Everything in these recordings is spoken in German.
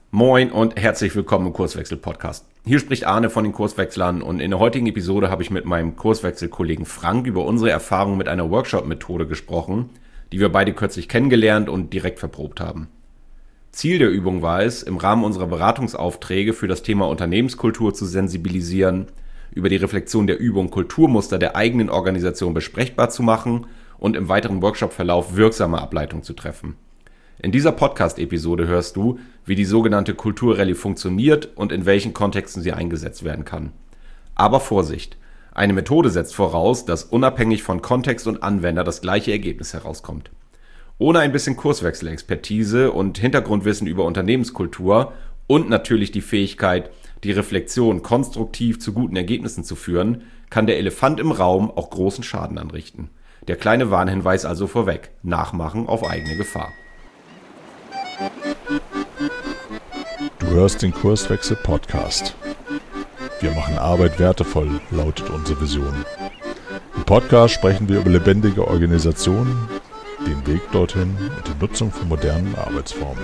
Moin und herzlich willkommen im Kurswechsel-Podcast. Hier spricht Arne von den Kurswechslern und in der heutigen Episode habe ich mit meinem Kurswechselkollegen Frank über unsere Erfahrungen mit einer Workshop-Methode gesprochen, die wir beide kürzlich kennengelernt und direkt verprobt haben. Ziel der Übung war es, im Rahmen unserer Beratungsaufträge für das Thema Unternehmenskultur zu sensibilisieren, über die Reflexion der Übung Kulturmuster der eigenen Organisation besprechbar zu machen und im weiteren Workshop-Verlauf wirksame Ableitungen zu treffen. In dieser Podcast-Episode hörst du, wie die sogenannte Kulturrallye funktioniert und in welchen Kontexten sie eingesetzt werden kann. Aber Vorsicht! Eine Methode setzt voraus, dass unabhängig von Kontext und Anwender das gleiche Ergebnis herauskommt. Ohne ein bisschen Kurswechselexpertise und Hintergrundwissen über Unternehmenskultur und natürlich die Fähigkeit, die Reflexion konstruktiv zu guten Ergebnissen zu führen, kann der Elefant im Raum auch großen Schaden anrichten. Der kleine Warnhinweis also vorweg: Nachmachen auf eigene Gefahr. Du hörst den Kurswechsel-Podcast. Wir machen Arbeit wertevoll, lautet unsere Vision. Im Podcast sprechen wir über lebendige Organisationen, den Weg dorthin und die Nutzung von modernen Arbeitsformen.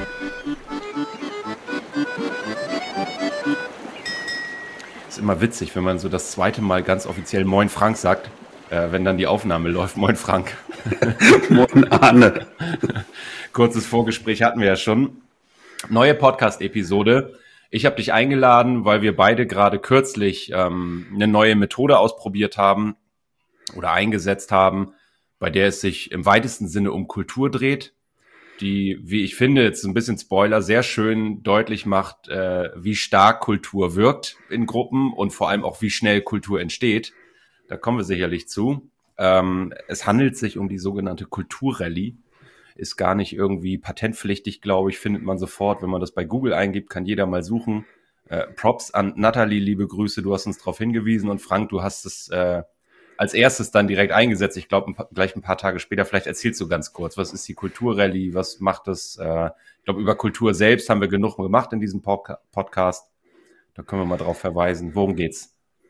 Ist immer witzig, wenn man so das zweite Mal ganz offiziell Moin Frank sagt, wenn dann die Aufnahme läuft. Moin Frank. Moin Arne. Kurzes Vorgespräch hatten wir ja schon. Neue Podcast-Episode. Ich habe dich eingeladen, weil wir beide gerade kürzlich eine neue Methode ausprobiert haben oder eingesetzt haben, bei der es sich im weitesten Sinne um Kultur dreht, die, wie ich finde, jetzt ein bisschen Spoiler, sehr schön deutlich macht, wie stark Kultur wirkt in Gruppen und vor allem auch, wie schnell Kultur entsteht. Da kommen wir sicherlich zu. Es handelt sich um die sogenannte Kulturrallye. Ist gar nicht irgendwie patentpflichtig, glaube ich, findet man sofort. Wenn man das bei Google eingibt, kann jeder mal suchen. Props an Nathalie, liebe Grüße, du hast uns darauf hingewiesen. Und Frank, du hast es als erstes dann direkt eingesetzt. Ich glaube, gleich ein paar Tage später. Vielleicht erzählst du ganz kurz, was ist die Kulturrallye, was macht das? Ich glaube, über Kultur selbst haben wir genug gemacht in diesem Podcast. Da können wir mal drauf verweisen. Worum geht's?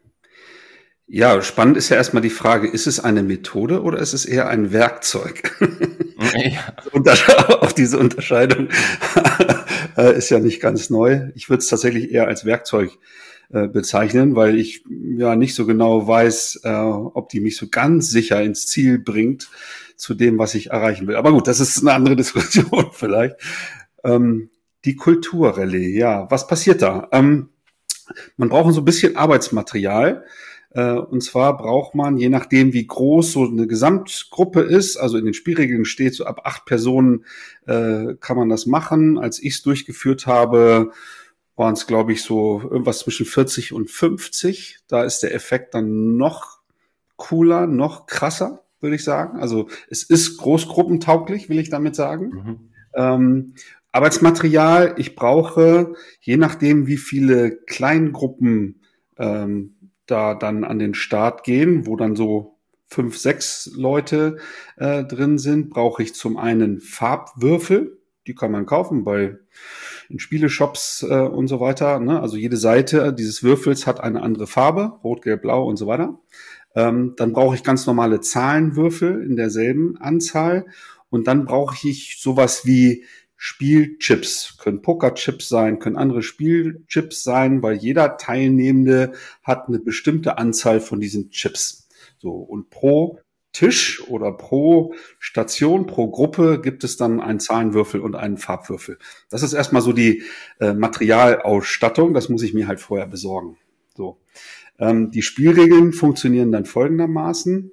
Ja, spannend ist ja erstmal die Frage, ist es eine Methode oder ist es eher ein Werkzeug? Ja. Auch diese Unterscheidung ist ja nicht ganz neu. Ich würde es tatsächlich eher als Werkzeug bezeichnen, weil ich ja nicht so genau weiß, ob die mich so ganz sicher ins Ziel bringt zu dem, was ich erreichen will. Aber gut, das ist eine andere Diskussion vielleicht. Die Kulturrallye, ja, was passiert da? Man braucht so ein bisschen Arbeitsmaterial. Und zwar braucht man, je nachdem wie groß so eine Gesamtgruppe ist, also in den Spielregeln steht, so ab 8 Personen kann man das machen. Als ich es durchgeführt habe, waren es, glaube ich, so irgendwas zwischen 40 und 50. Da ist der Effekt dann noch cooler, noch krasser, würde ich sagen. Also es ist großgruppentauglich, will ich damit sagen. Arbeitsmaterial, ich brauche, je nachdem wie viele Kleingruppen da dann an den Start gehen, wo dann so 5, 6 Leute drin sind, brauche ich zum einen Farbwürfel, die kann man kaufen in Spieleshops und so weiter. Ne? Also jede Seite dieses Würfels hat eine andere Farbe, rot, gelb, blau und so weiter. Dann brauche ich ganz normale Zahlenwürfel in derselben Anzahl und dann brauche ich sowas wie Spielchips, können Pokerchips sein, können andere Spielchips sein, weil jeder Teilnehmende hat eine bestimmte Anzahl von diesen Chips. So, und pro Tisch oder pro Station, pro Gruppe gibt es dann einen Zahlenwürfel und einen Farbwürfel. Das ist erstmal so die Materialausstattung, das muss ich mir halt vorher besorgen. So, die Spielregeln funktionieren dann folgendermaßen,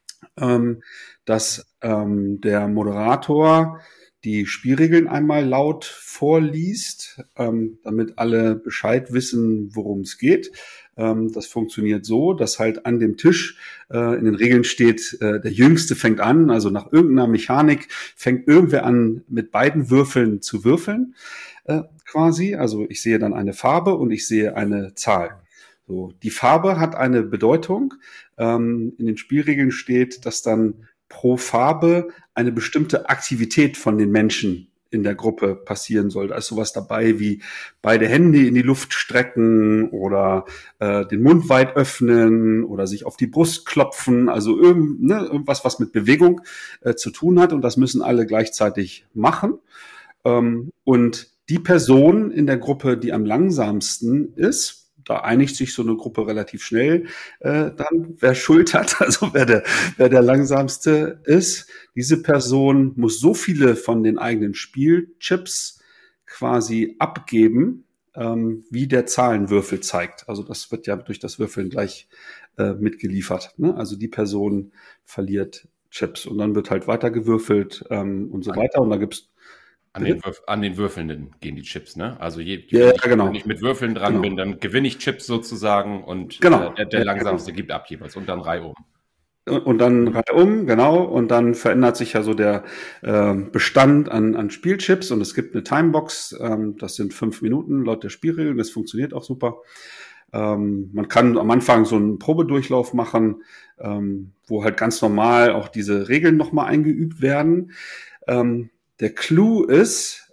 dass der Moderator die Spielregeln einmal laut vorliest, damit alle Bescheid wissen, worum es geht. Das funktioniert so, dass halt an dem Tisch in den Regeln steht, der Jüngste fängt an, also nach irgendeiner Mechanik fängt irgendwer an, mit beiden Würfeln zu würfeln, quasi. Also ich sehe dann eine Farbe und ich sehe eine Zahl. So, die Farbe hat eine Bedeutung. In den Spielregeln steht, dass dann pro Farbe eine bestimmte Aktivität von den Menschen in der Gruppe passieren soll. Da ist sowas dabei wie beide Hände in die Luft strecken oder den Mund weit öffnen oder sich auf die Brust klopfen. Also irgendwas, was mit Bewegung zu tun hat. Und das müssen alle gleichzeitig machen. Und die Person in der Gruppe, die am langsamsten ist, da einigt sich so eine Gruppe relativ schnell dann, wer Schuld hat, also wer der langsamste ist. Diese Person muss so viele von den eigenen Spielchips quasi abgeben, wie der Zahlenwürfel zeigt. Also das wird ja durch das Würfeln gleich mitgeliefert. Ne? Also die Person verliert Chips und dann wird halt weiter gewürfelt und so weiter. Und da gibt's an den Würfelnden gehen die Chips, ne? Also genau. wenn ich mit Würfeln dran bin, dann gewinne ich Chips sozusagen und genau. Der Langsamste gibt ab jeweils und dann reihum. Und dann reihum, genau. Und dann verändert sich ja so der Bestand an Spielchips und es gibt eine Timebox. Das sind 5 Minuten laut der Spielregeln. Das funktioniert auch super. Man kann am Anfang so einen Probedurchlauf machen, wo halt ganz normal auch diese Regeln nochmal eingeübt werden. Der Clou ist,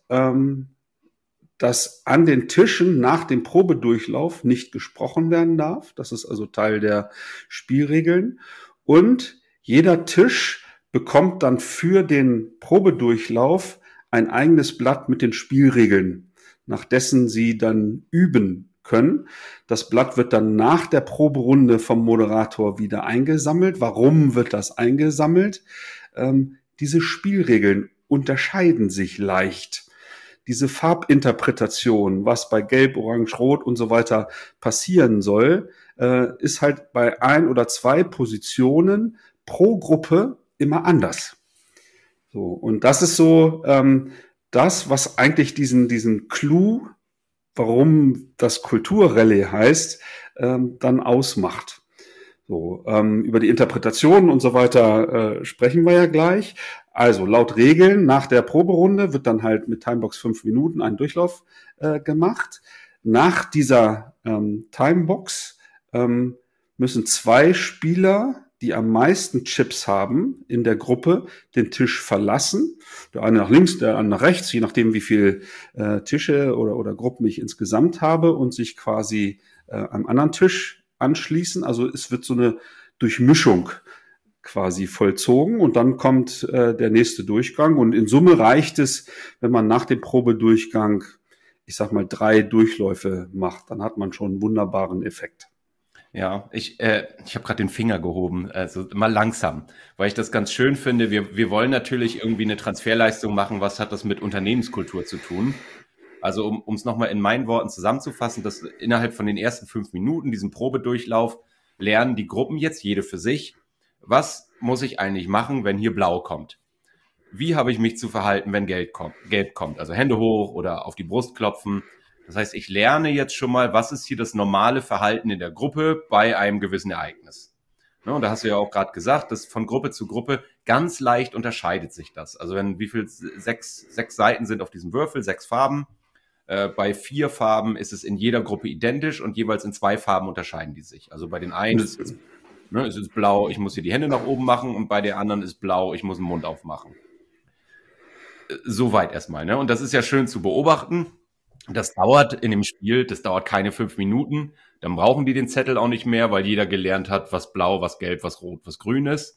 dass an den Tischen nach dem Probedurchlauf nicht gesprochen werden darf. Das ist also Teil der Spielregeln. Und jeder Tisch bekommt dann für den Probedurchlauf ein eigenes Blatt mit den Spielregeln, nach dessen sie dann üben können. Das Blatt wird dann nach der Proberunde vom Moderator wieder eingesammelt. Warum wird das eingesammelt? Diese Spielregeln unterscheiden sich leicht. Diese Farbinterpretation, was bei Gelb, Orange, Rot und so weiter passieren soll, ist halt bei 1 oder 2 Positionen pro Gruppe immer anders. So, und das ist so das, was eigentlich diesen Clou, warum das Kulturrallye heißt, dann ausmacht. So, über die Interpretationen und so weiter sprechen wir ja gleich. Also laut Regeln nach der Proberunde wird dann halt mit Timebox 5 Minuten ein Durchlauf gemacht. Nach dieser Timebox müssen 2 Spieler, die am meisten Chips haben in der Gruppe, den Tisch verlassen. Der eine nach links, der andere nach rechts, je nachdem wie viel Tische oder Gruppen ich insgesamt habe und sich quasi am anderen Tisch anschließen. Also es wird so eine Durchmischung quasi vollzogen und dann kommt der nächste Durchgang und in Summe reicht es, wenn man nach dem Probedurchgang, ich sag mal 3 Durchläufe macht, dann hat man schon einen wunderbaren Effekt. Ja, ich habe gerade den Finger gehoben, also mal langsam, weil ich das ganz schön finde. Wir wollen natürlich irgendwie eine Transferleistung machen. Was hat das mit Unternehmenskultur zu tun? Also um es nochmal in meinen Worten zusammenzufassen, dass innerhalb von den ersten 5 Minuten, diesen Probedurchlauf, lernen die Gruppen jetzt, jede für sich, was muss ich eigentlich machen, wenn hier Blau kommt? Wie habe ich mich zu verhalten, wenn Gelb kommt? Also Hände hoch oder auf die Brust klopfen. Das heißt, ich lerne jetzt schon mal, was ist hier das normale Verhalten in der Gruppe bei einem gewissen Ereignis. Ne, und da hast du ja auch gerade gesagt, dass von Gruppe zu Gruppe ganz leicht unterscheidet sich das. Also wenn 6 Seiten sind auf diesem Würfel, 6 Farben. Bei 4 Farben ist es in jeder Gruppe identisch und jeweils in 2 Farben unterscheiden die sich. Also bei den einen ist es blau, ich muss hier die Hände nach oben machen und bei der anderen ist blau, ich muss den Mund aufmachen. Soweit erstmal. Ne? Und das ist ja schön zu beobachten. Das dauert in dem Spiel, das dauert keine 5 Minuten. Dann brauchen die den Zettel auch nicht mehr, weil jeder gelernt hat, was blau, was gelb, was rot, was grün ist.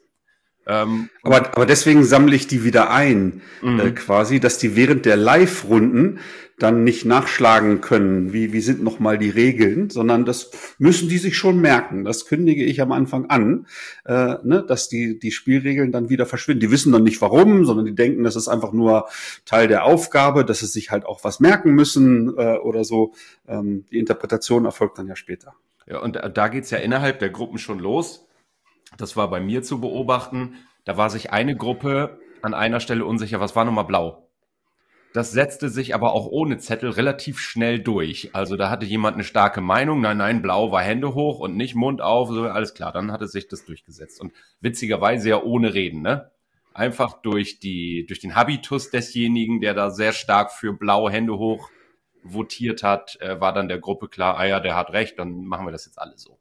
Aber deswegen sammle ich die wieder ein, quasi, dass die während der Live-Runden dann nicht nachschlagen können, wie sind nochmal die Regeln, sondern das müssen die sich schon merken. Das kündige ich am Anfang an, dass die Spielregeln dann wieder verschwinden. Die wissen dann nicht warum, sondern die denken, das ist einfach nur Teil der Aufgabe, dass sie sich halt auch was merken müssen oder so. Die Interpretation erfolgt dann ja später. Ja, und da geht's ja innerhalb der Gruppen schon los. Das war bei mir zu beobachten. Da war sich eine Gruppe an einer Stelle unsicher. Was war nochmal blau? Das setzte sich aber auch ohne Zettel relativ schnell durch. Also da hatte jemand eine starke Meinung. Nein, blau war Hände hoch und nicht Mund auf. So, alles klar, dann hatte sich das durchgesetzt. Und witzigerweise ja ohne Reden, ne? Einfach durch den Habitus desjenigen, der da sehr stark für blau Hände hoch votiert hat, war dann der Gruppe klar, ja, der hat recht, dann machen wir das jetzt alle so.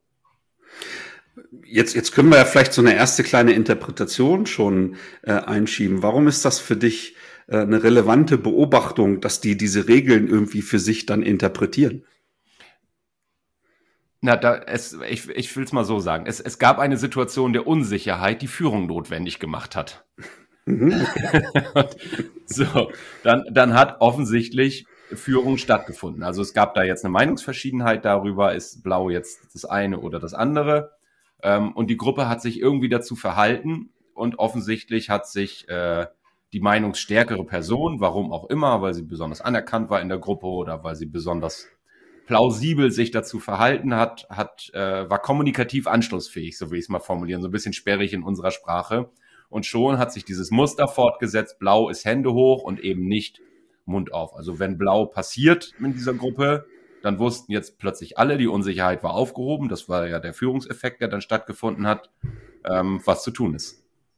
Jetzt können wir ja vielleicht so eine erste kleine Interpretation schon einschieben. Warum ist das für dich eine relevante Beobachtung, dass die diese Regeln irgendwie für sich dann interpretieren? Na, ich will es mal so sagen. Es gab eine Situation der Unsicherheit, die Führung notwendig gemacht hat. So, dann hat offensichtlich Führung stattgefunden. Also es gab da jetzt eine Meinungsverschiedenheit darüber, ist Blau jetzt das eine oder das andere. Und die Gruppe hat sich irgendwie dazu verhalten und offensichtlich hat sich die meinungsstärkere Person, warum auch immer, weil sie besonders anerkannt war in der Gruppe oder weil sie besonders plausibel sich dazu verhalten hat, war kommunikativ anschlussfähig, so will ich es mal formulieren, so ein bisschen sperrig in unserer Sprache. Und schon hat sich dieses Muster fortgesetzt, Blau ist Hände hoch und eben nicht Mund auf. Also wenn Blau passiert in dieser Gruppe, dann wussten jetzt plötzlich alle, die Unsicherheit war aufgehoben, das war ja der Führungseffekt, der dann stattgefunden hat, was zu tun ist.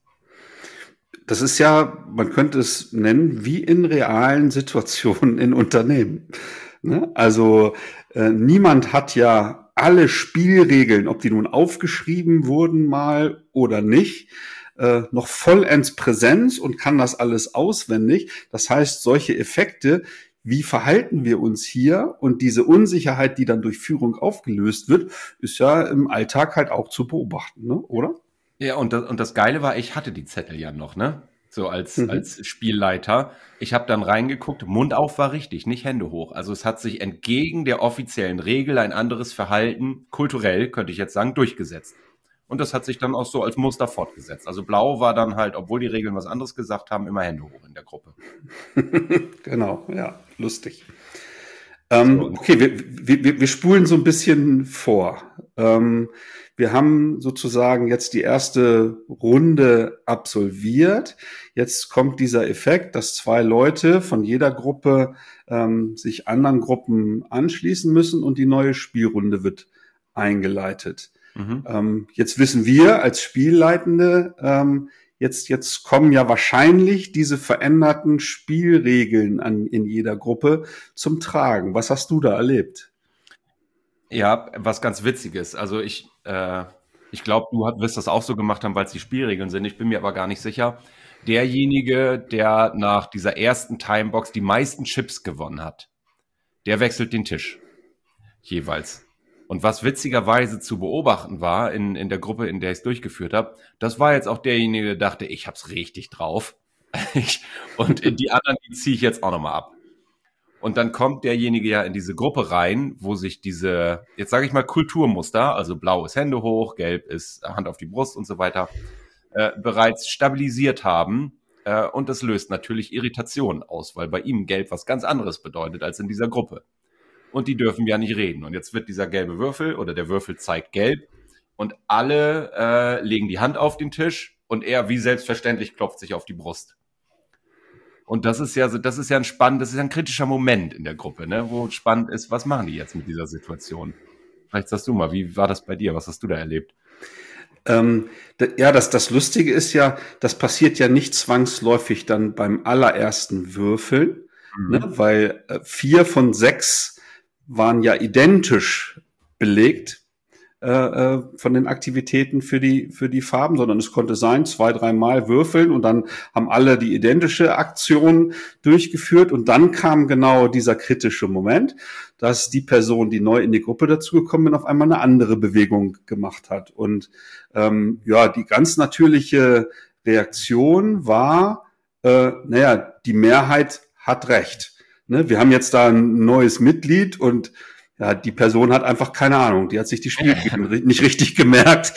Das ist ja, man könnte es nennen, wie in realen Situationen in Unternehmen. Ne? Also niemand hat ja alle Spielregeln, ob die nun aufgeschrieben wurden mal oder nicht, noch vollends Präsenz und kann das alles auswendig. Das heißt, solche Effekte, wie verhalten wir uns hier und diese Unsicherheit, die dann durch Führung aufgelöst wird, ist ja im Alltag halt auch zu beobachten, ne? Oder? Ja, und das Geile war, ich hatte die Zettel ja noch, ne? So als Spielleiter. Ich habe dann reingeguckt, Mund auf war richtig, nicht Hände hoch. Also es hat sich entgegen der offiziellen Regel ein anderes Verhalten, kulturell, könnte ich jetzt sagen, durchgesetzt. Und das hat sich dann auch so als Muster fortgesetzt. Also Blau war dann halt, obwohl die Regeln was anderes gesagt haben, immer Hände hoch in der Gruppe. Genau, ja, lustig. Okay, wir spulen so ein bisschen vor. Wir haben sozusagen jetzt die erste Runde absolviert. Jetzt kommt dieser Effekt, dass 2 Leute von jeder Gruppe sich anderen Gruppen anschließen müssen und die neue Spielrunde wird eingeleitet. Jetzt wissen wir als Spielleitende, jetzt kommen ja wahrscheinlich diese veränderten Spielregeln in jeder Gruppe zum Tragen. Was hast du da erlebt? Ja, was ganz Witziges. Also ich glaube, du wirst das auch so gemacht haben, weil es die Spielregeln sind. Ich bin mir aber gar nicht sicher. Derjenige, der nach dieser ersten Timebox die meisten Chips gewonnen hat, der wechselt den Tisch. Jeweils. Und was witzigerweise zu beobachten war in der Gruppe, in der ich es durchgeführt habe, das war jetzt auch derjenige, der dachte, ich hab's richtig drauf. Und die anderen, die ziehe ich jetzt auch nochmal ab. Und dann kommt derjenige ja in diese Gruppe rein, wo sich diese, jetzt sage ich mal, Kulturmuster, also blau ist Hände hoch, gelb ist Hand auf die Brust und so weiter, bereits stabilisiert haben. Und das löst natürlich Irritationen aus, weil bei ihm gelb was ganz anderes bedeutet als in dieser Gruppe. Und die dürfen ja nicht reden. Und jetzt wird dieser gelbe Würfel oder der Würfel zeigt gelb und alle legen die Hand auf den Tisch und er wie selbstverständlich klopft sich auf die Brust. Und das ist ja ein kritischer Moment in der Gruppe, ne, wo spannend ist, was machen die jetzt mit dieser Situation? Vielleicht sagst du mal, wie war das bei dir? Was hast du da erlebt? Ja, das Lustige ist ja, das passiert ja nicht zwangsläufig dann beim allerersten Würfeln, ne, weil 4 von 6 waren ja identisch belegt von den Aktivitäten für die Farben, sondern es konnte sein, 2-3 Mal würfeln und dann haben alle die identische Aktion durchgeführt und dann kam genau dieser kritische Moment, dass die Person, die neu in die Gruppe dazugekommen ist, auf einmal eine andere Bewegung gemacht hat. Und die ganz natürliche Reaktion war, die Mehrheit hat recht. Ne? Wir haben jetzt da ein neues Mitglied und ja, die Person hat einfach keine Ahnung, die hat sich die Spielregeln nicht richtig gemerkt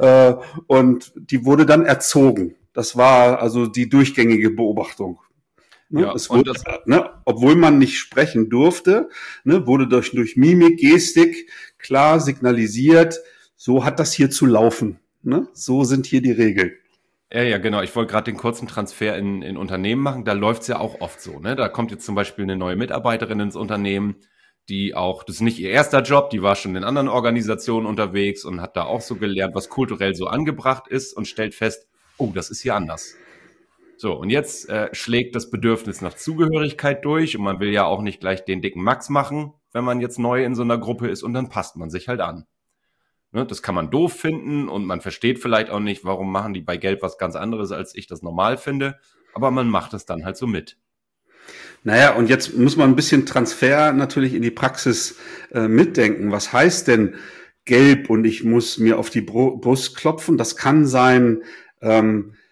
und die wurde dann erzogen. Das war also die durchgängige Beobachtung. Ne? Ja, es wurde, obwohl man nicht sprechen durfte, ne, wurde durch Mimik, Gestik klar signalisiert, so hat das hier zu laufen. Ne? So sind hier die Regeln. Ja, genau. Ich wollte gerade den kurzen Transfer in Unternehmen machen. Da läuft's ja auch oft so. Ne? Da kommt jetzt zum Beispiel eine neue Mitarbeiterin ins Unternehmen, die auch, das ist nicht ihr erster Job, die war schon in anderen Organisationen unterwegs und hat da auch so gelernt, was kulturell so angebracht ist und stellt fest, oh, das ist hier anders. So, und jetzt schlägt das Bedürfnis nach Zugehörigkeit durch und man will ja auch nicht gleich den dicken Max machen, wenn man jetzt neu in so einer Gruppe ist und dann passt man sich halt an. Ne, das kann man doof finden und man versteht vielleicht auch nicht, warum machen die bei Gelb was ganz anderes, als ich das normal finde, aber man macht es dann halt so mit. Naja, und jetzt muss man ein bisschen Transfer natürlich in die Praxis mitdenken. Was heißt denn gelb und ich muss mir auf die Brust klopfen? Das kann sein,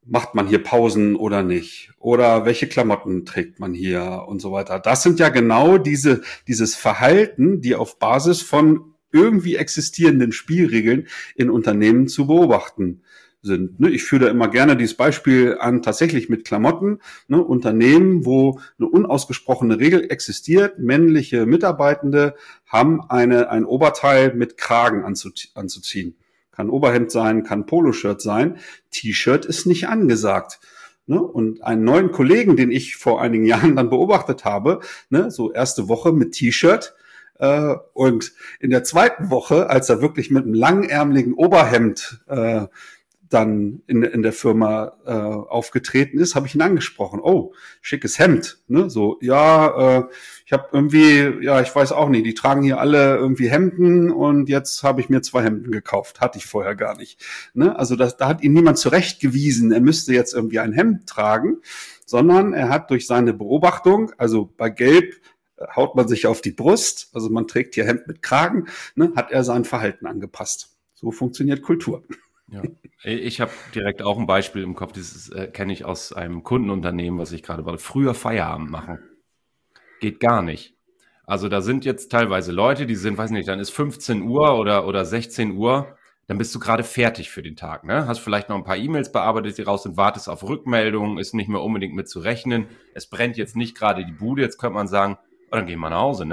macht man hier Pausen oder nicht? Oder welche Klamotten trägt man hier und so weiter? Das sind ja genau dieses Verhalten, die auf Basis von irgendwie existierenden Spielregeln in Unternehmen zu beobachten sind. Ich führe da immer gerne dieses Beispiel an, tatsächlich mit Klamotten. Unternehmen, wo eine unausgesprochene Regel existiert, männliche Mitarbeitende haben ein Oberteil mit Kragen anzuziehen. Kann Oberhemd sein, kann Poloshirt sein. T-Shirt ist nicht angesagt. Und einen neuen Kollegen, den ich vor einigen Jahren dann beobachtet habe, so erste Woche mit T-Shirt, und in der zweiten Woche, als er wirklich mit einem langärmeligen Oberhemd dann in der Firma aufgetreten ist, habe ich ihn angesprochen. Oh, schickes Hemd. Ich habe irgendwie, ich weiß auch nicht, die tragen hier alle irgendwie Hemden und jetzt habe ich mir 2 Hemden gekauft. Hatte ich vorher gar nicht. Also da hat ihn niemand zurechtgewiesen, er müsste jetzt irgendwie ein Hemd tragen, sondern er hat durch seine Beobachtung, also bei Gelb haut man sich auf die Brust, also man trägt hier Hemd mit Kragen, hat er sein Verhalten angepasst. So funktioniert Kultur. Ja. Ich habe direkt auch ein Beispiel im Kopf, das kenne ich aus einem Kundenunternehmen, was ich gerade war. Früher Feierabend machen. Geht gar nicht. Also da sind jetzt teilweise Leute, die sind, weiß nicht, dann ist 15 Uhr oder 16 Uhr, dann bist du gerade fertig für den Tag. Hast vielleicht noch ein paar E-Mails bearbeitet, die raus sind, wartest auf Rückmeldungen, ist nicht mehr unbedingt mit zu rechnen. Es brennt jetzt nicht gerade die Bude, jetzt könnte man sagen, dann gehen wir nach Hause,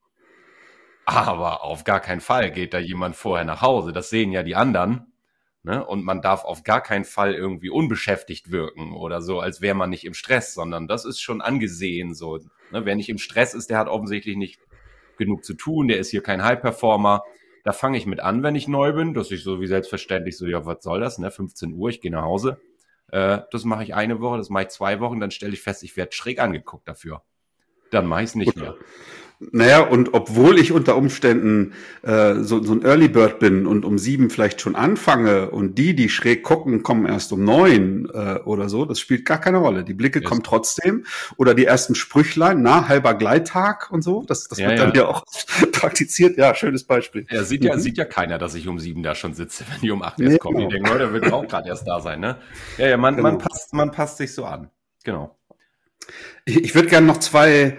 Aber auf gar keinen Fall geht da jemand vorher nach Hause. Das sehen ja die anderen. Und man darf auf gar keinen Fall irgendwie unbeschäftigt wirken oder so, als wäre man nicht im Stress, sondern das ist schon angesehen so. Wer nicht im Stress ist, der hat offensichtlich nicht genug zu tun, der ist hier kein High-Performer. Da fange ich mit an, wenn ich neu bin, dass ich so wie selbstverständlich so, ja, was soll das, 15 Uhr, ich gehe nach Hause. Das mache ich eine Woche, das mache ich 2 Wochen, dann stelle ich fest, ich werde schräg angeguckt dafür. Dann mache ich es nicht mehr. Naja, und obwohl ich unter Umständen so ein Early Bird bin und um 7 vielleicht schon anfange und die schräg gucken, kommen erst um 9 oder so, das spielt gar keine Rolle. Die Blicke kommen trotzdem. Oder die ersten Sprüchlein, halber Gleittag und so, das wird dann ja auch praktiziert. Ja, schönes Beispiel. Ja, sieht ja keiner, dass ich um 7 da schon sitze, wenn die um 8 erst kommen. Die denken, der wird auch gerade erst da sein, man passt sich so an. Genau. Ich würde gerne noch 2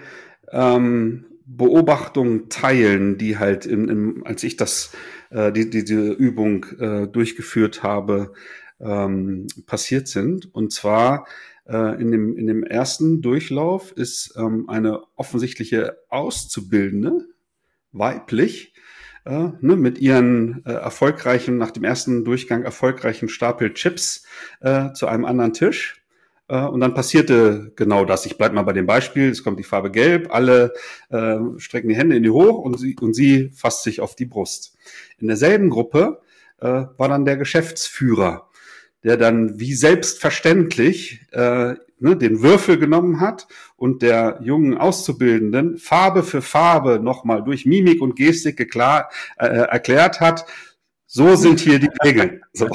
Beobachtungen teilen, die halt als ich diese Übung durchgeführt habe, passiert sind. Und zwar in dem ersten Durchlauf ist eine offensichtliche Auszubildende, weiblich, mit ihren nach dem ersten Durchgang erfolgreichen Stapel Chips zu einem anderen Tisch. Und dann passierte genau das. Ich bleibe mal bei dem Beispiel. Es kommt die Farbe Gelb. Alle strecken die Hände in die hoch und sie fasst sich auf die Brust. In derselben Gruppe war dann der Geschäftsführer, der dann wie selbstverständlich den Würfel genommen hat und der jungen Auszubildenden Farbe für Farbe nochmal durch Mimik und Gestik erklärt hat, so sind hier die Regeln. So.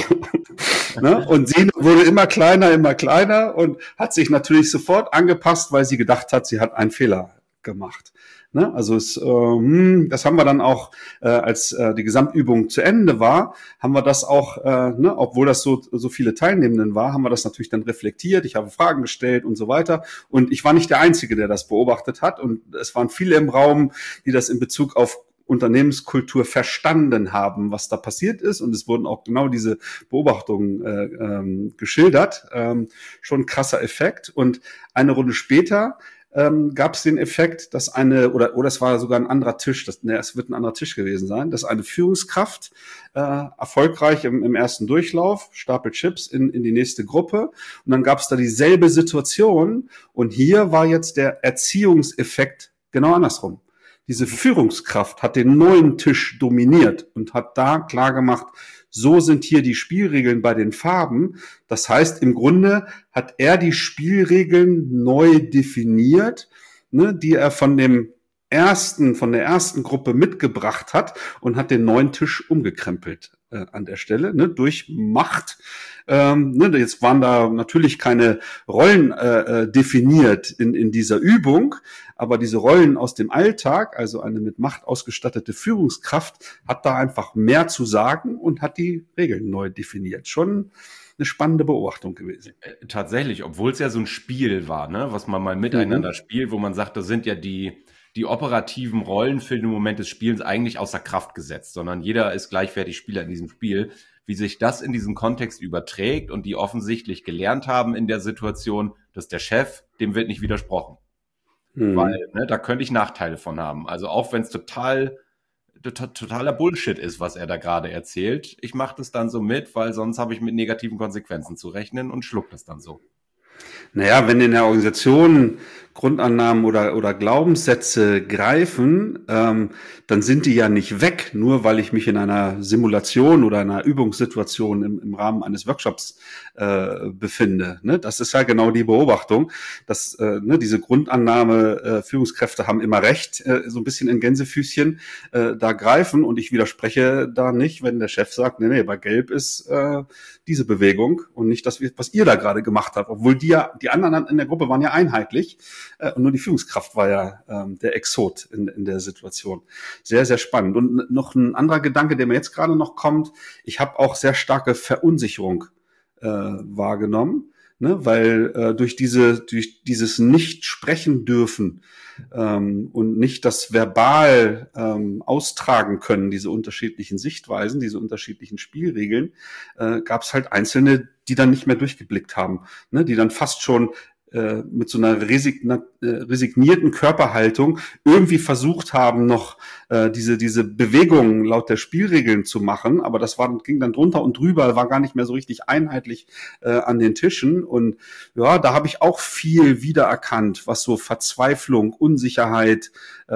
Und sie wurde immer kleiner und hat sich natürlich sofort angepasst, weil sie gedacht hat, sie hat einen Fehler gemacht. Also das haben wir dann auch, als die Gesamtübung zu Ende war, haben wir das auch, obwohl das so viele Teilnehmenden war, haben wir das natürlich dann reflektiert. Ich habe Fragen gestellt und so weiter. Und ich war nicht der Einzige, der das beobachtet hat. Und es waren viele im Raum, die das in Bezug auf Unternehmenskultur verstanden haben, was da passiert ist. Und es wurden auch genau diese Beobachtungen geschildert. Schon ein krasser Effekt. Und eine Runde später gab es den Effekt, dass oder es war sogar ein anderer Tisch, es wird ein anderer Tisch gewesen sein, dass eine Führungskraft erfolgreich im ersten Durchlauf, Stapel Chips in die nächste Gruppe. Und dann gab es da dieselbe Situation. Und hier war jetzt der Erziehungseffekt genau andersrum. Diese Führungskraft hat den neuen Tisch dominiert und hat da klar gemacht, so sind hier die Spielregeln bei den Farben. Das heißt, im Grunde hat er die Spielregeln neu definiert, die er von der ersten Gruppe mitgebracht hat und hat den neuen Tisch umgekrempelt an der Stelle, durch Macht. Jetzt waren da natürlich keine Rollen definiert in dieser Übung, aber diese Rollen aus dem Alltag, also eine mit Macht ausgestattete Führungskraft, hat da einfach mehr zu sagen und hat die Regeln neu definiert. Schon eine spannende Beobachtung gewesen. Tatsächlich, obwohl es ja so ein Spiel war, ne, was man mal miteinander spielt, wo man sagt, da sind ja die operativen Rollen für den Moment des Spielens eigentlich außer Kraft gesetzt, sondern jeder ist gleichwertig Spieler in diesem Spiel. Wie sich das in diesen Kontext überträgt und die offensichtlich gelernt haben in der Situation, dass der Chef, dem wird nicht widersprochen. Weil, ne, da könnte ich Nachteile von haben. Also auch wenn es totaler Bullshit ist, was er da gerade erzählt, ich mache das dann so mit, weil sonst habe ich mit negativen Konsequenzen zu rechnen und schluck das dann so. Naja, wenn in der Organisation Grundannahmen oder Glaubenssätze greifen, dann sind die ja nicht weg, nur weil ich mich in einer Simulation oder einer Übungssituation im Rahmen eines Workshops befinde. Ne? Das ist ja genau die Beobachtung, dass diese Grundannahme, Führungskräfte haben immer recht, so ein bisschen in Gänsefüßchen da greifen, und ich widerspreche da nicht, wenn der Chef sagt, nee, bei Gelb ist diese Bewegung und nicht das, was ihr da gerade gemacht habt, obwohl die anderen in der Gruppe waren ja einheitlich. Und nur die Führungskraft war ja der Exot in der Situation. Sehr, sehr spannend. Und noch ein anderer Gedanke, der mir jetzt gerade noch kommt: Ich habe auch sehr starke Verunsicherung wahrgenommen, ne? Weil durch dieses nicht sprechen dürfen und nicht das verbal austragen können, diese unterschiedlichen Sichtweisen, diese unterschiedlichen Spielregeln, gab es halt Einzelne, die dann nicht mehr durchgeblickt haben, ne? Die dann fast schon mit so einer resignierten Körperhaltung irgendwie versucht haben, noch diese Bewegungen laut der Spielregeln zu machen, aber ging dann drunter und drüber, war gar nicht mehr so richtig einheitlich an den Tischen. Und ja, da habe ich auch viel wiedererkannt, was so Verzweiflung, Unsicherheit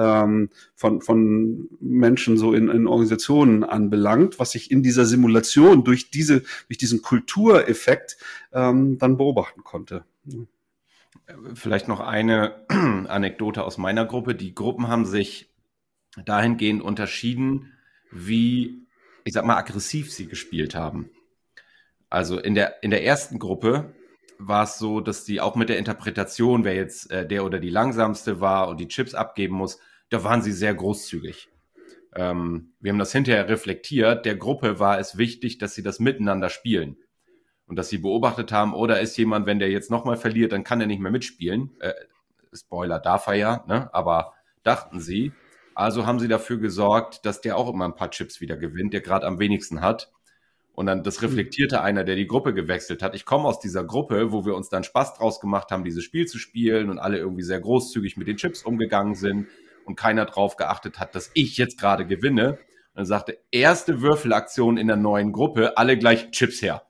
von Menschen so in Organisationen anbelangt, was ich in dieser Simulation durch diesen Kultureffekt dann beobachten konnte. Vielleicht noch eine Anekdote aus meiner Gruppe. Die Gruppen haben sich dahingehend unterschieden, wie, ich sag mal, aggressiv sie gespielt haben. Also in der ersten Gruppe war es so, dass die auch mit der Interpretation, wer jetzt der oder die langsamste war und die Chips abgeben muss, da waren sie sehr großzügig. Wir haben das hinterher reflektiert. Der Gruppe war es wichtig, dass sie das miteinander spielen. Und dass sie beobachtet haben, da ist jemand, wenn der jetzt nochmal verliert, dann kann er nicht mehr mitspielen. Spoiler darf er ja, ne? Aber dachten sie. Also haben sie dafür gesorgt, dass der auch immer ein paar Chips wieder gewinnt, der gerade am wenigsten hat. Und dann das reflektierte einer, der die Gruppe gewechselt hat. Ich komme aus dieser Gruppe, wo wir uns dann Spaß draus gemacht haben, dieses Spiel zu spielen und alle irgendwie sehr großzügig mit den Chips umgegangen sind und keiner drauf geachtet hat, dass ich jetzt gerade gewinne. Und dann sagte, erste Würfelaktion in der neuen Gruppe, alle gleich Chips her.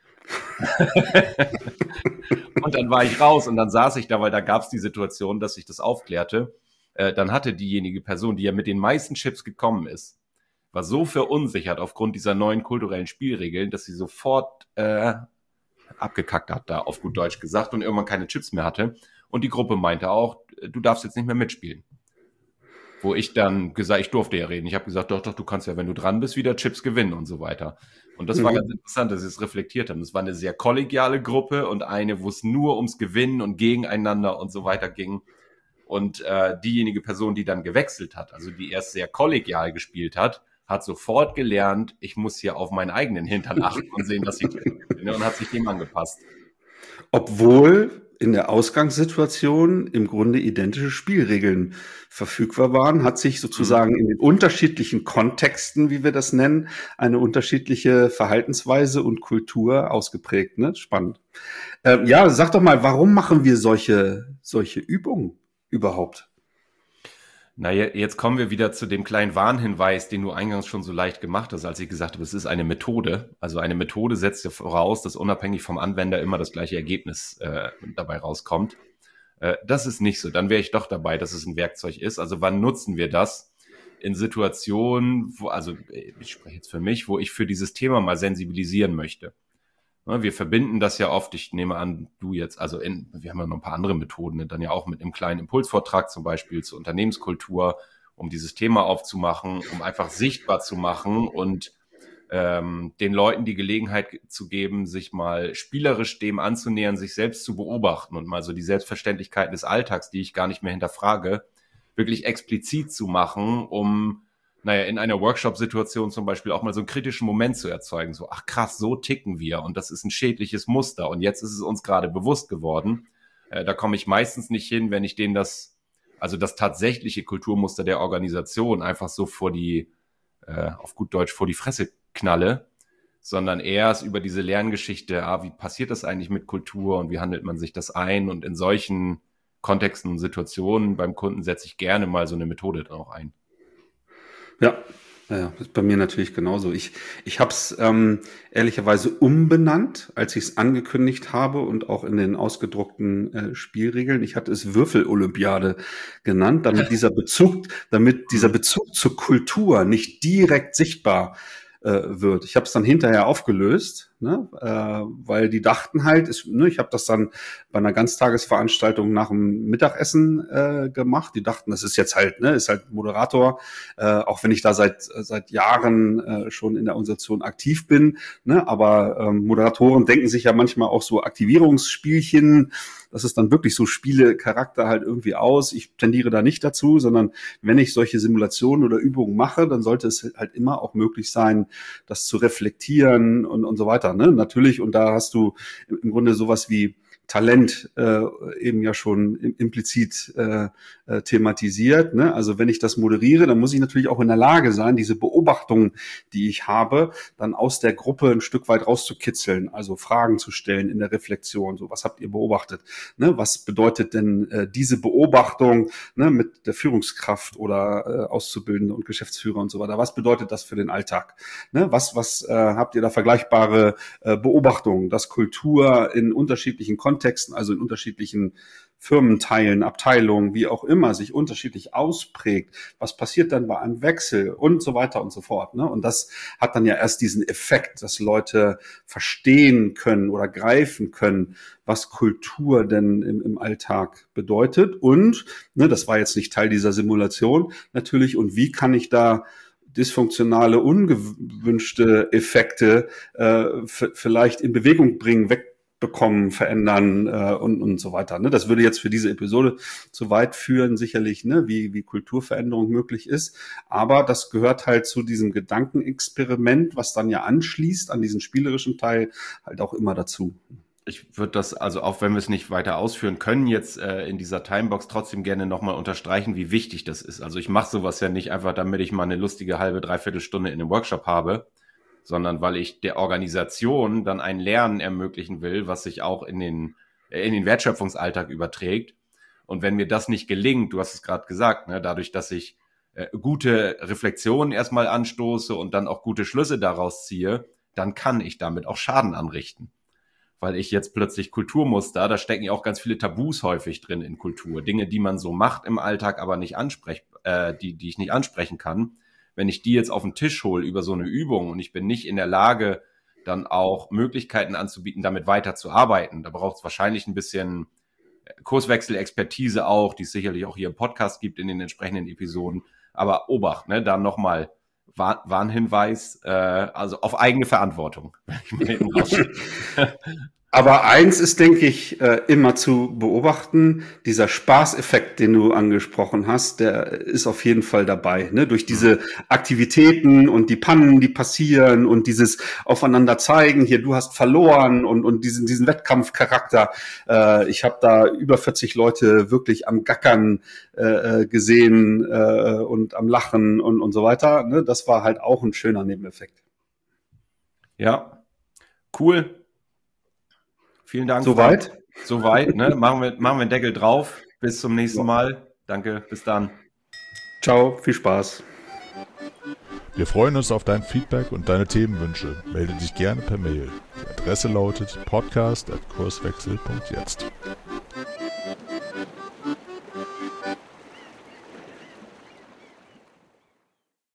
Und dann war ich raus und dann saß ich da, weil da gab es die Situation, dass ich das aufklärte. Dann hatte diejenige Person, die ja mit den meisten Chips gekommen ist, war so verunsichert aufgrund dieser neuen kulturellen Spielregeln, dass sie sofort abgekackt hat, da auf gut Deutsch gesagt, und irgendwann keine Chips mehr hatte. Und die Gruppe meinte auch, du darfst jetzt nicht mehr mitspielen. Wo ich dann gesagt, ich durfte ja reden. Ich habe gesagt, doch, du kannst ja, wenn du dran bist, wieder Chips gewinnen und so weiter. Und das war ganz interessant, dass sie es reflektiert haben. Es war eine sehr kollegiale Gruppe und eine, wo es nur ums Gewinnen und gegeneinander und so weiter ging. Und diejenige Person, die dann gewechselt hat, also die erst sehr kollegial gespielt hat sofort gelernt, ich muss hier auf meinen eigenen Hintern achten und sehen, dass ich gewinne, und hat sich dem angepasst. Obwohl in der Ausgangssituation im Grunde identische Spielregeln verfügbar waren, hat sich sozusagen in den unterschiedlichen Kontexten, wie wir das nennen, eine unterschiedliche Verhaltensweise und Kultur ausgeprägt. Ne? Spannend. Ja, sag doch mal, warum machen wir solche Übungen überhaupt? Na, jetzt kommen wir wieder zu dem kleinen Warnhinweis, den du eingangs schon so leicht gemacht hast, als ich gesagt habe, es ist eine Methode. Also eine Methode setzt ja voraus, dass unabhängig vom Anwender immer das gleiche Ergebnis dabei rauskommt. Das ist nicht so. Dann wäre ich doch dabei, dass es ein Werkzeug ist. Also wann nutzen wir das? In Situationen, ich spreche jetzt für mich, wo ich für dieses Thema mal sensibilisieren möchte. Wir verbinden das ja oft, ich nehme an, du jetzt, wir haben ja noch ein paar andere Methoden, dann ja auch mit einem kleinen Impulsvortrag zum Beispiel zur Unternehmenskultur, um dieses Thema aufzumachen, um einfach sichtbar zu machen und den Leuten die Gelegenheit zu geben, sich mal spielerisch dem anzunähern, sich selbst zu beobachten und mal so die Selbstverständlichkeiten des Alltags, die ich gar nicht mehr hinterfrage, wirklich explizit zu machen, um in einer Workshop-Situation zum Beispiel auch mal so einen kritischen Moment zu erzeugen. So, ach krass, so ticken wir und das ist ein schädliches Muster und jetzt ist es uns gerade bewusst geworden. Da komme ich meistens nicht hin, wenn ich denen das tatsächliche Kulturmuster der Organisation einfach so auf gut Deutsch vor die Fresse knalle, sondern erst über diese Lerngeschichte, wie passiert das eigentlich mit Kultur und wie handelt man sich das ein, und in solchen Kontexten und Situationen beim Kunden setze ich gerne mal so eine Methode dann auch ein. Ja, ist bei mir natürlich genauso. Ich habe es ehrlicherweise umbenannt, als ich es angekündigt habe und auch in den ausgedruckten Spielregeln. Ich hatte es Würfel-Olympiade genannt, damit dieser Bezug zur Kultur nicht direkt sichtbar wird. Ich habe es dann hinterher aufgelöst, ne, weil die dachten halt, ich habe das dann bei einer Ganztagesveranstaltung nach dem Mittagessen gemacht. Die dachten, das ist jetzt halt, ist halt Moderator, auch wenn ich da seit Jahren schon in der Organisation aktiv bin. Ne, aber Moderatoren denken sich ja manchmal auch so Aktivierungsspielchen. Das ist dann wirklich so Spielecharakter halt irgendwie aus. Ich tendiere da nicht dazu, sondern wenn ich solche Simulationen oder Übungen mache, dann sollte es halt immer auch möglich sein, das zu reflektieren und so weiter. Ne? Natürlich, und da hast du im Grunde sowas wie Talent eben ja schon implizit thematisiert. Ne? Also wenn ich das moderiere, dann muss ich natürlich auch in der Lage sein, diese Beobachtungen, die ich habe, dann aus der Gruppe ein Stück weit rauszukitzeln, also Fragen zu stellen in der Reflexion. So, was habt ihr beobachtet? Ne? Was bedeutet denn diese Beobachtung, ne, mit der Führungskraft oder Auszubildende und Geschäftsführer und so weiter? Was bedeutet das für den Alltag? Ne? Was habt ihr da vergleichbare Beobachtungen, dass Kultur in unterschiedlichen Kontexten, also in unterschiedlichen Firmenteilen, Abteilungen, wie auch immer, sich unterschiedlich ausprägt. Was passiert dann bei einem Wechsel und so weiter und so fort. Ne? Und das hat dann ja erst diesen Effekt, dass Leute verstehen können oder greifen können, was Kultur denn im Alltag bedeutet. Und, das war jetzt nicht Teil dieser Simulation natürlich, und wie kann ich da dysfunktionale, ungewünschte Effekte vielleicht in Bewegung bringen, wegbekommen, verändern und so weiter. Ne? Das würde jetzt für diese Episode zu weit führen, sicherlich, ne? wie Kulturveränderung möglich ist. Aber das gehört halt zu diesem Gedankenexperiment, was dann ja anschließt an diesen spielerischen Teil, halt auch immer dazu. Ich würde das, also auch wenn wir es nicht weiter ausführen können, jetzt in dieser Timebox trotzdem gerne nochmal unterstreichen, wie wichtig das ist. Also ich mache sowas ja nicht einfach, damit ich mal eine lustige halbe, dreiviertel Stunde in einem Workshop habe, sondern weil ich der Organisation dann ein Lernen ermöglichen will, was sich auch in den Wertschöpfungsalltag überträgt. Und wenn mir das nicht gelingt, du hast es gerade gesagt, ne, dadurch, dass ich gute Reflexionen erstmal anstoße und dann auch gute Schlüsse daraus ziehe, dann kann ich damit auch Schaden anrichten. Weil ich jetzt plötzlich Kulturmuster, da stecken ja auch ganz viele Tabus häufig drin in Kultur. Dinge, die man so macht im Alltag, aber nicht die ich nicht ansprechen kann. Wenn ich die jetzt auf den Tisch hole über so eine Übung und ich bin nicht in der Lage, dann auch Möglichkeiten anzubieten, damit weiterzuarbeiten, da braucht es wahrscheinlich ein bisschen Kurswechsel-Expertise auch, die es sicherlich auch hier im Podcast gibt in den entsprechenden Episoden. Aber Obacht, ne, da nochmal Warnhinweis, also auf eigene Verantwortung. Aber eins ist, denke ich, immer zu beobachten, dieser Spaßeffekt, den du angesprochen hast, der ist auf jeden Fall dabei. Ne? Durch diese Aktivitäten und die Pannen, die passieren und dieses Aufeinander zeigen, hier, du hast verloren und diesen Wettkampfcharakter. Ich habe da über 40 Leute wirklich am Gackern gesehen und am Lachen und so weiter. Ne? Das war halt auch ein schöner Nebeneffekt. Ja, cool. Vielen Dank. Soweit? Soweit, ne? Machen wir einen Deckel drauf. Bis zum nächsten Mal. Danke, bis dann. Ciao, viel Spaß. Wir freuen uns auf dein Feedback und deine Themenwünsche. Melde dich gerne per Mail. Die Adresse lautet podcast@kurswechsel.jetzt.